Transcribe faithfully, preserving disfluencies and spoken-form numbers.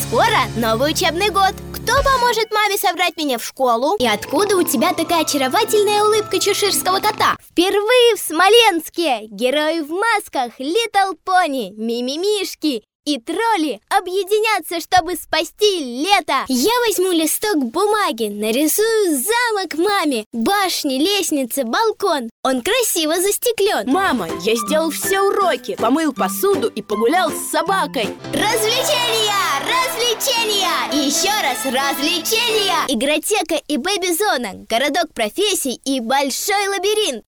Скоро новый учебный год. Кто поможет маме собрать меня в школу? И откуда у тебя такая очаровательная улыбка чеширского кота? Впервые в Смоленске герои в масках, Литл Пони, Мимимишки и тролли объединятся, чтобы спасти лето. Я возьму листок бумаги, нарисую замок маме, башни, лестницы, балкон. Он красиво застеклен. Мама, я сделал все уроки, помыл посуду и погулял с собакой. Развлечения! Развлечения! И еще раз развлечения! Игротека и бэби-зона, городок профессий и большой лабиринт.